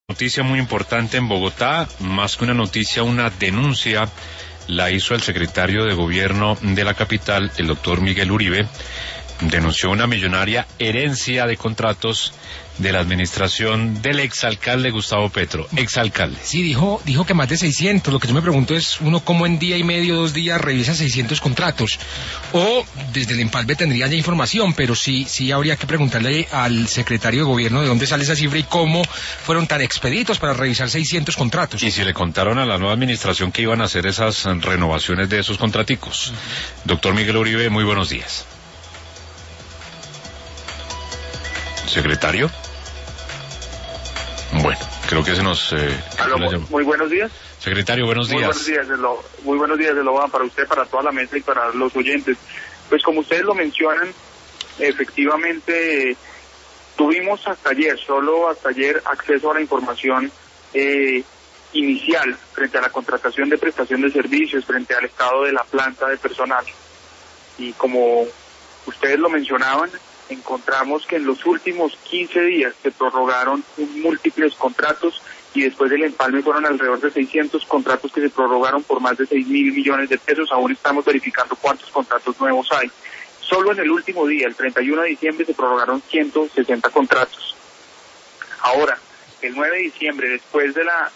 Noticia muy importante en Bogotá, más que una noticia, una denuncia, la hizo el secretario de Gobierno de la capital, el doctor Miguel Uribe. Denunció una millonaria herencia de contratos de la administración del exalcalde Gustavo Petro, exalcalde. Sí, dijo que más de 600. Lo que yo me pregunto es, uno cómo en día y medio, 2 días, revisa 600 contratos. O desde el empalme tendría ya información, pero sí habría que preguntarle al secretario de Gobierno de dónde sale esa cifra y cómo fueron tan expeditos para revisar 600 contratos. Y si le contaron a la nueva administración que iban a hacer esas renovaciones de esos contraticos. Doctor Miguel Uribe, muy buenos días. ¿Secretario? Bueno, creo que se nos... Aló, muy buenos días. Secretario, buenos días. Muy buenos días de lo para usted, para toda la mesa y para los oyentes. Pues como ustedes lo mencionan, efectivamente tuvimos solo hasta ayer, acceso a la información inicial frente a la contratación de prestación de servicios, frente al estado de la planta de personal. Y como ustedes lo mencionaban, encontramos que en los últimos 15 días se prorrogaron múltiples contratos y después del empalme fueron alrededor de 600 contratos que se prorrogaron por más de 6.000 millones de pesos. Aún estamos verificando cuántos contratos nuevos hay. Solo en el último día, el 31 de diciembre, se prorrogaron 160 contratos. Ahora, el 9 de diciembre, después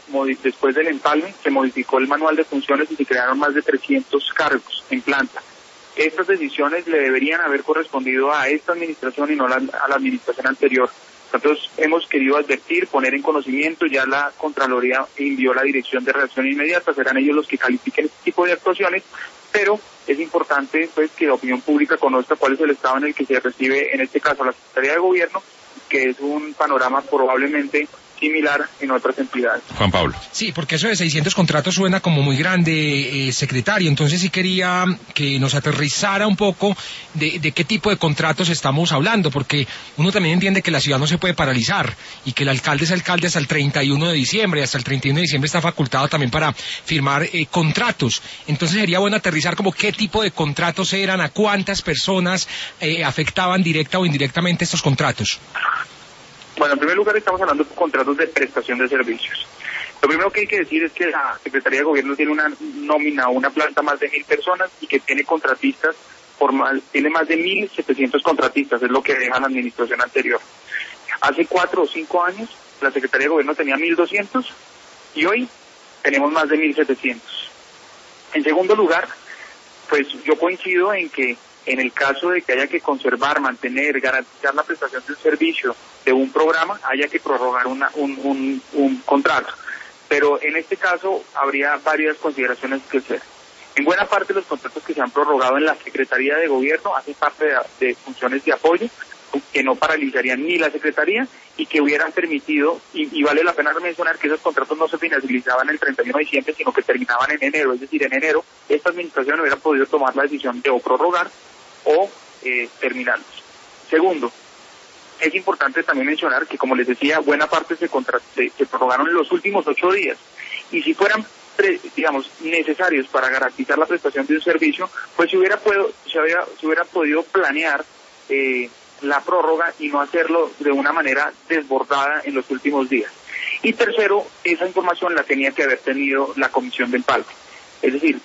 del empalme, se modificó el manual de funciones y se crearon más de 300 cargos en planta. Estas decisiones le deberían haber correspondido a esta administración y no a la administración anterior. Nosotros hemos querido advertir, poner en conocimiento, ya la Contraloría envió la Dirección de Reacción Inmediata, serán ellos los que califiquen este tipo de actuaciones, pero es importante pues que la opinión pública conozca cuál es el estado en el que se recibe, en este caso, la Secretaría de Gobierno, que es un panorama probablemente similar en otras entidades. Juan Pablo. Sí, porque eso de 600 contratos suena como muy grande, secretario. Entonces sí quería que nos aterrizara un poco de qué tipo de contratos estamos hablando, porque uno también entiende que la ciudad no se puede paralizar y que el alcalde es alcalde hasta el 31 de diciembre, hasta el 31 de diciembre está facultado también para firmar contratos. Entonces sería bueno aterrizar como qué tipo de contratos eran, a cuántas personas afectaban directa o indirectamente estos contratos. Bueno, en primer lugar estamos hablando de contratos de prestación de servicios. Lo primero que hay que decir es que la Secretaría de Gobierno tiene una nómina, una planta más de 1.000 personas y que tiene contratistas, tiene más de 1.700 contratistas, es lo que deja la administración anterior. Hace 4 o 5 años la Secretaría de Gobierno tenía 1.200 y hoy tenemos más de 1.700. En segundo lugar, pues yo coincido en que en el caso de que haya que conservar, mantener, garantizar la prestación del servicio de un programa, haya que prorrogar un contrato. Pero en este caso habría varias consideraciones que hacer. En buena parte los contratos que se han prorrogado en la Secretaría de Gobierno hacen parte de funciones de apoyo que no paralizarían ni la Secretaría y que hubieran permitido, y vale la pena mencionar que esos contratos no se finalizaban el 31 de diciembre, sino que terminaban en enero. Es decir, en enero esta administración hubiera podido tomar la decisión de o prorrogar o terminarlos. Segundo, es importante también mencionar que, como les decía, buena parte se prorrogaron en los últimos 8 días. Y si fueran, necesarios para garantizar la prestación de un servicio, pues se hubiera podido planear la prórroga y no hacerlo de una manera desbordada en los últimos días. Y tercero, esa información la tenía que haber tenido la Comisión de Empalme. Es decir,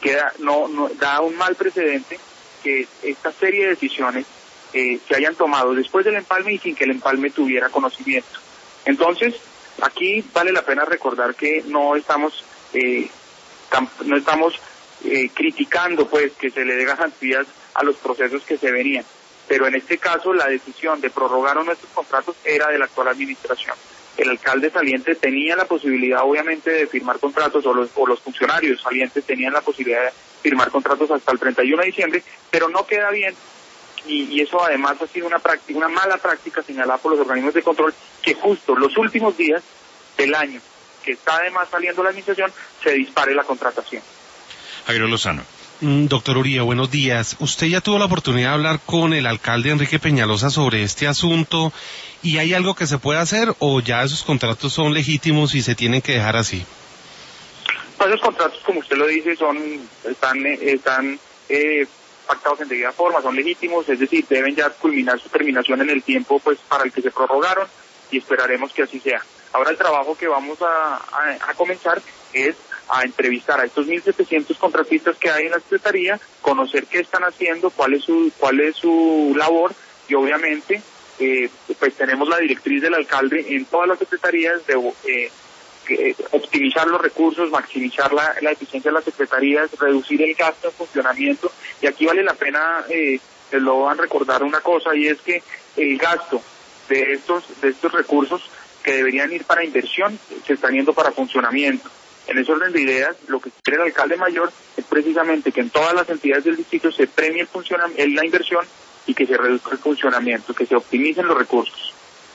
da un mal precedente que esta serie de decisiones se hayan tomado después del empalme y sin que el empalme tuviera conocimiento. Entonces, aquí vale la pena recordar que no estamos criticando pues que se le dé garantías a los procesos que se venían, pero en este caso la decisión de prorrogar nuestros contratos era de la actual administración. El alcalde saliente tenía la posibilidad obviamente de firmar contratos, o los funcionarios salientes tenían la posibilidad de firmar contratos hasta el 31 de diciembre, pero no queda bien, y eso además ha sido una mala práctica señalada por los organismos de control, que justo los últimos días del año, que está además saliendo la administración, se dispare la contratación. Jairo Lozano. Doctor Uribe, buenos días. ¿Usted ya tuvo la oportunidad de hablar con el alcalde Enrique Peñalosa sobre este asunto y hay algo que se puede hacer o ya esos contratos son legítimos y se tienen que dejar así? Esos contratos, como usted lo dice, están pactados en debida forma, son legítimos, es decir, deben ya culminar su terminación en el tiempo pues para el que se prorrogaron y esperaremos que así sea. Ahora el trabajo que vamos a comenzar es a entrevistar a estos 1.700 contratistas que hay en la Secretaría, conocer qué están haciendo, cuál es su labor, y obviamente pues tenemos la directriz del alcalde en todas las secretarías de optimizar los recursos, maximizar la eficiencia de las secretarías, reducir el gasto en funcionamiento, y aquí vale la pena lo van a recordar una cosa, y es que el gasto de estos recursos que deberían ir para inversión se están yendo para funcionamiento. En ese orden de ideas, lo que quiere el alcalde mayor es precisamente que en todas las entidades del distrito se premie la inversión y que se reduzca el funcionamiento, que se optimicen los recursos.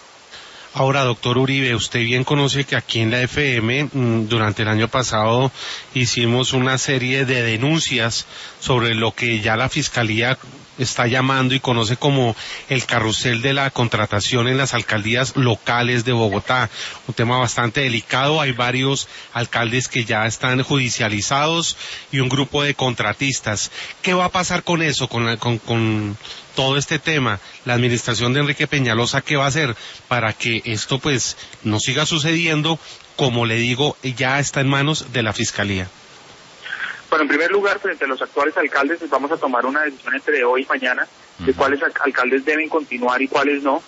Ahora, doctor Uribe, usted bien conoce que aquí en la FM, durante el año pasado, hicimos una serie de denuncias sobre lo que ya la Fiscalía está llamando y conoce como el carrusel de la contratación en las alcaldías locales de Bogotá. Un tema bastante delicado, hay varios alcaldes que ya están judicializados y un grupo de contratistas. ¿Qué va a pasar con eso, con todo este tema? La administración de Enrique Peñalosa, ¿qué va a hacer para que esto pues no siga sucediendo? Como le digo, ya está en manos de la Fiscalía. Bueno, en primer lugar, frente a los actuales alcaldes, vamos a tomar una decisión entre hoy y mañana de cuáles alcaldes deben continuar y cuáles no.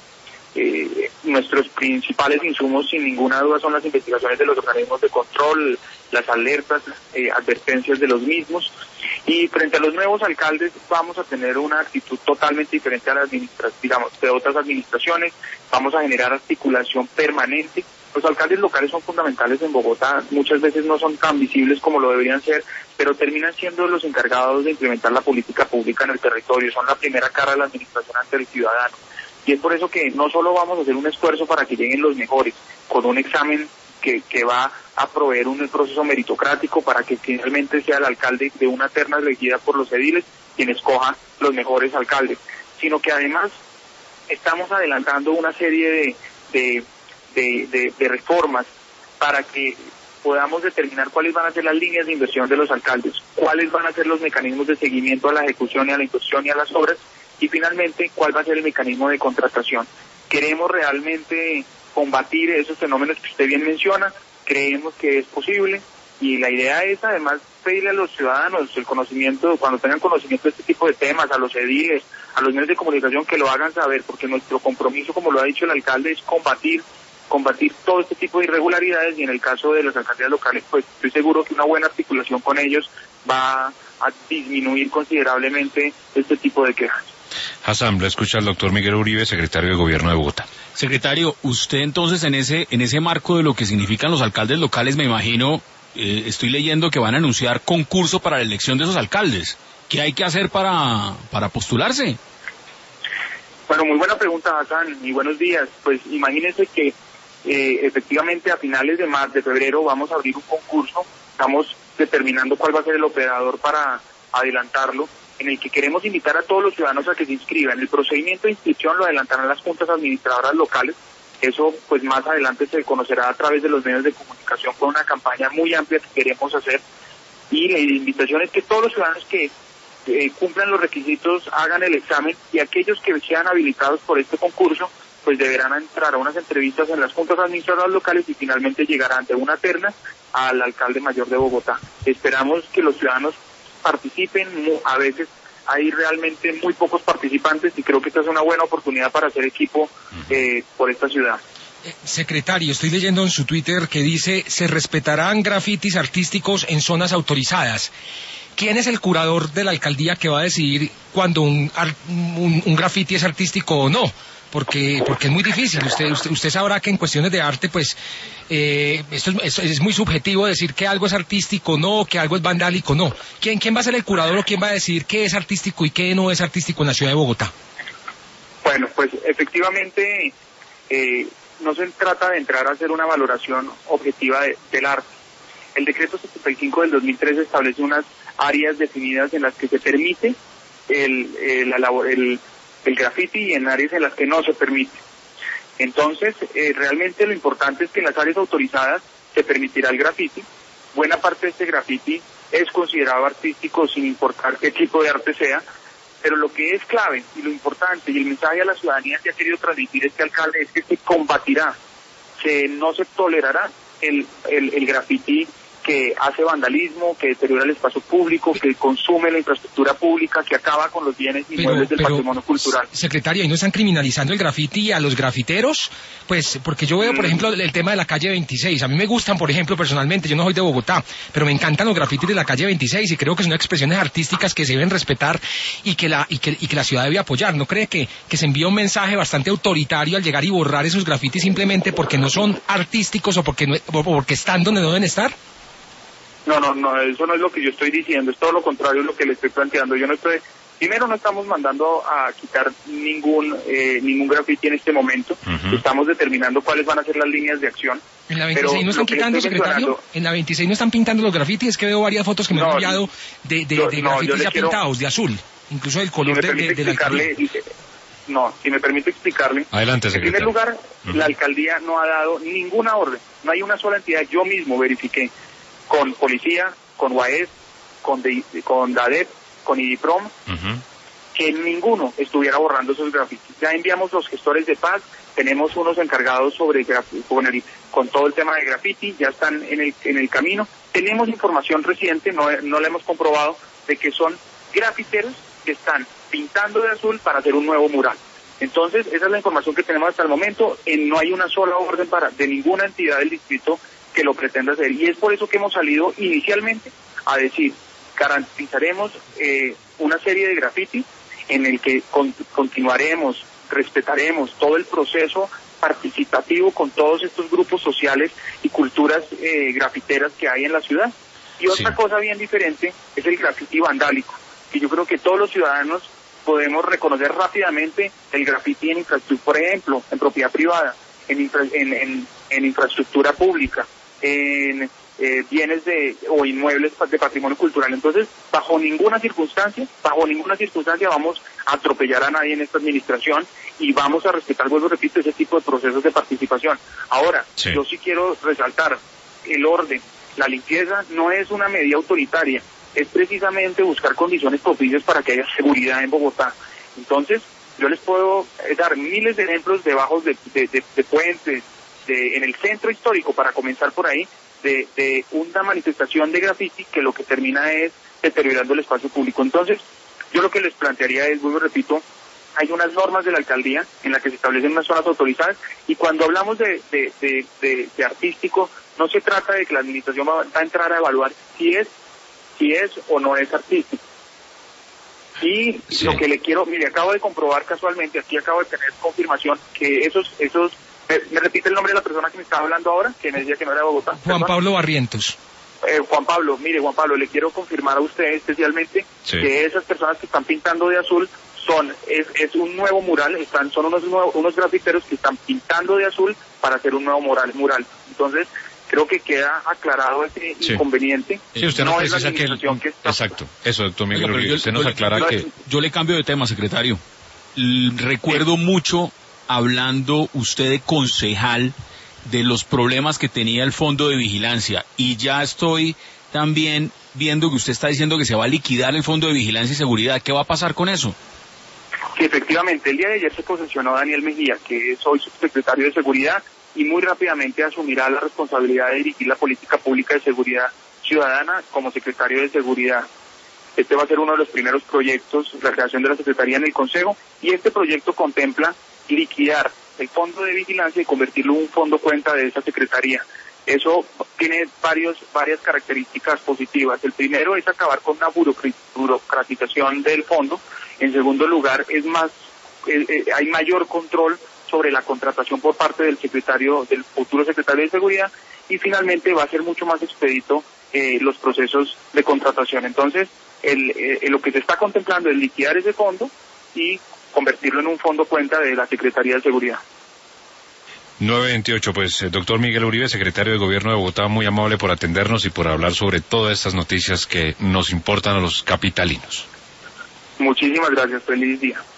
Nuestros principales insumos, sin ninguna duda, son las investigaciones de los organismos de control, las alertas, advertencias de los mismos. Y frente a los nuevos alcaldes vamos a tener una actitud totalmente diferente a la de otras administraciones. Vamos a generar articulación permanente. Los alcaldes locales son fundamentales en Bogotá, muchas veces no son tan visibles como lo deberían ser, pero terminan siendo los encargados de implementar la política pública en el territorio, son la primera cara de la administración ante el ciudadano. Y es por eso que no solo vamos a hacer un esfuerzo para que lleguen los mejores, con un examen que va a proveer un proceso meritocrático para que finalmente sea el alcalde de una terna elegida por los ediles quien escoja los mejores alcaldes, sino que además estamos adelantando una serie de reformas para que podamos determinar cuáles van a ser las líneas de inversión de los alcaldes, cuáles van a ser los mecanismos de seguimiento a la ejecución y a la inversión y a las obras, y finalmente cuál va a ser el mecanismo de contratación. Queremos realmente combatir esos fenómenos que usted bien menciona, creemos que es posible, y la idea es además pedirle a los ciudadanos el conocimiento, cuando tengan conocimiento de este tipo de temas, a los ediles, a los medios de comunicación, que lo hagan saber, porque nuestro compromiso, como lo ha dicho el alcalde, es combatir todo este tipo de irregularidades, y en el caso de las alcaldías locales, pues estoy seguro que una buena articulación con ellos va a disminuir considerablemente este tipo de quejas. Hassan, le escucha al doctor Miguel Uribe, secretario de Gobierno de Bogotá. Secretario, usted entonces en ese marco de lo que significan los alcaldes locales, me imagino, estoy leyendo que van a anunciar concurso para la elección de esos alcaldes. ¿Qué hay que hacer para postularse? Bueno, muy buena pregunta, Hassan, y buenos días. Pues imagínense que efectivamente a finales de febrero vamos a abrir un concurso, estamos determinando cuál va a ser el operador para adelantarlo, en el que queremos invitar a todos los ciudadanos a que se inscriban. El procedimiento de inscripción lo adelantarán las juntas administradoras locales, eso pues más adelante se conocerá a través de los medios de comunicación con una campaña muy amplia que queremos hacer, y la invitación es que todos los ciudadanos que cumplan los requisitos hagan el examen, y aquellos que sean habilitados por este concurso pues deberán entrar a unas entrevistas en las juntas administradoras locales y finalmente llegarán ante una terna al alcalde mayor de Bogotá. Esperamos que los ciudadanos participen, a veces hay realmente muy pocos participantes, y creo que esta es una buena oportunidad para hacer equipo por esta ciudad. Secretario, estoy leyendo en su Twitter que dice: se respetarán grafitis artísticos en zonas autorizadas. ¿Quién es el curador de la alcaldía que va a decidir cuando un grafiti es artístico o no? Porque es muy difícil. Usted sabrá que en cuestiones de arte, pues, esto es muy subjetivo decir que algo es artístico o no, que algo es vandálico o no. ¿Quién va a ser el curador o quién va a decidir qué es artístico y qué no es artístico en la ciudad de Bogotá? Bueno, pues efectivamente no se trata de entrar a hacer una valoración objetiva del arte. El decreto 75 del 2013 establece unas áreas definidas en las que se permite el graffiti y en áreas en las que no se permite. Entonces, realmente lo importante es que en las áreas autorizadas se permitirá el graffiti. Buena parte de este graffiti es considerado artístico sin importar qué tipo de arte sea, pero lo que es clave y lo importante y el mensaje a la ciudadanía que ha querido transmitir este alcalde es que se que no se tolerará el graffiti que hace vandalismo, que deteriora el espacio público, que consume la infraestructura pública, que acaba con los bienes inmuebles del patrimonio cultural. Secretario, ¿y no están criminalizando el graffiti y a los grafiteros? Pues, porque yo veo, por ejemplo, el tema de la calle 26. A mí me gustan, por ejemplo, personalmente, yo no soy de Bogotá, pero me encantan los grafitis de la calle 26 y creo que son expresiones artísticas que se deben respetar y que la ciudad debe apoyar. ¿No cree que se envía un mensaje bastante autoritario al llegar y borrar esos grafitis simplemente porque no son artísticos o porque están donde no deben estar? No, eso no es lo que yo estoy diciendo, es todo lo contrario de lo que le estoy planteando. Primero no estamos mandando a quitar ningún grafiti en este momento. Estamos determinando cuáles van a ser las líneas de acción. ¿En la 26 no están quitando, secretario? ¿En la 26 no están pintando los grafitis? Es que veo varias fotos que me han enviado de grafitis ya pintados, de azul, incluso del color de la alcaldía. No, si me permite explicarle. Adelante, secretario. En primer lugar, la alcaldía no ha dado ninguna orden. No hay una sola entidad, yo mismo verifiqué, con policía, con UAES, con DADEP, con IDIPROM, que ninguno estuviera borrando esos grafitis. Ya enviamos los gestores de paz, tenemos unos encargados con todo el tema de graffiti, ya están en el camino. Tenemos información reciente, no la hemos comprobado, de que son grafiteros que están pintando de azul para hacer un nuevo mural. Entonces, esa es la información que tenemos hasta el momento. No hay una sola orden de ninguna entidad del distrito que lo pretenda hacer. Y es por eso que hemos salido inicialmente a decir, garantizaremos una serie de grafitis en el que continuaremos, respetaremos todo el proceso participativo con todos estos grupos sociales y culturas grafiteras que hay en la ciudad. Y otra cosa bien diferente es el grafiti vandálico, que yo creo que todos los ciudadanos podemos reconocer rápidamente el grafiti en infraestructura, por ejemplo, en propiedad privada, en infraestructura pública, en bienes o inmuebles de patrimonio cultural. Entonces, bajo ninguna circunstancia vamos a atropellar a nadie en esta administración y vamos a respetar, vuelvo repito, ese tipo de procesos de participación. Ahora, yo sí quiero resaltar el orden, la limpieza no es una medida autoritaria, es precisamente buscar condiciones propicias para que haya seguridad en Bogotá. Entonces, yo les puedo dar miles de ejemplos de puentes, en el centro histórico, para comenzar por ahí, de una manifestación de graffiti que lo que termina es deteriorando el espacio público. Entonces, yo lo que les plantearía es, vuelvo repito, hay unas normas de la alcaldía en las que se establecen unas zonas autorizadas, y cuando hablamos de artístico, no se trata de que la administración va a entrar a evaluar si es o no es artístico. Y lo que le quiero, mire, acabo de comprobar casualmente, aquí acabo de tener confirmación que esos ¿me repite el nombre de la persona que me estaba hablando ahora? Que me decía que no era de Bogotá. Juan Pablo Barrientos. Juan Pablo, le quiero confirmar a usted especialmente que esas personas que están pintando de azul es un nuevo mural, son unos grafiteros que están pintando de azul para hacer un nuevo mural. Entonces, creo que queda aclarado ese inconveniente. Sí, usted no precisa que exacto, eso, doctor Miguel Uribe, usted nos aclara que... Yo le cambio de tema, secretario. Recuerdo mucho hablando usted de concejal de los problemas que tenía el fondo de vigilancia, y ya estoy también viendo que usted está diciendo que se va a liquidar el fondo de vigilancia y seguridad. ¿Qué va a pasar con eso? Sí, efectivamente, el día de ayer se posesionó Daniel Mejía, que es hoy subsecretario de Seguridad, y muy rápidamente asumirá la responsabilidad de dirigir la política pública de seguridad ciudadana como secretario de Seguridad. Este va a ser uno de los primeros proyectos, la creación de la Secretaría en el Consejo, y este proyecto contempla liquidar el fondo de vigilancia y convertirlo en un fondo cuenta de esa Secretaría. Eso tiene varias características positivas. El primero es acabar con una burocratización del fondo. En segundo lugar, hay mayor control sobre la contratación por parte del futuro secretario de Seguridad, y finalmente va a ser mucho más expedito los procesos de contratación. Entonces, lo que se está contemplando es liquidar ese fondo y convertirlo en un fondo cuenta de la Secretaría de Seguridad. 9:28, pues doctor Miguel Uribe, secretario de Gobierno de Bogotá, muy amable por atendernos y por hablar sobre todas estas noticias que nos importan a los capitalinos. Muchísimas gracias, feliz día.